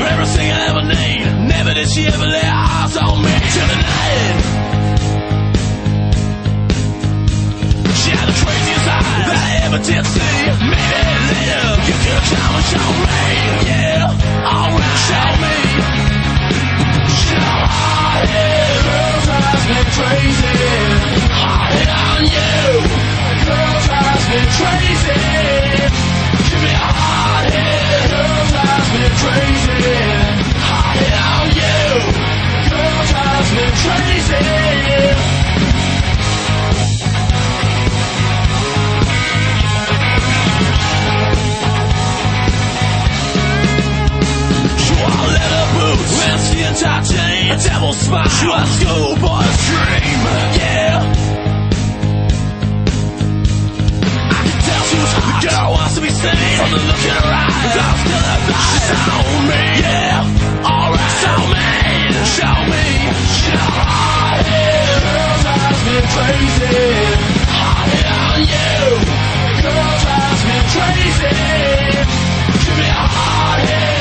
everything I ever need. Never did she ever lay her eyes on me. To the night, she had the craziest eyes that I ever did see. Maybe later you could come and show me. Yeah, alright, show me. Show hard-head, girl drives me crazy. Hard-head on you, girl drives me crazy. Give me a hard-head, girl drives me crazy. Hard-head on you, girl drives me crazy. Whiskey and touching, a devil's smile. She was a schoolboy's dream, yeah. I could tell she was hot. The girl wants to be seen from the look in her eyes. I was still her thighs. She saw me, yeah. Alright, show me, show me. Show hard-head, girl drives me crazy. Hard-head on you, girl drives me crazy. Give me a hard-head.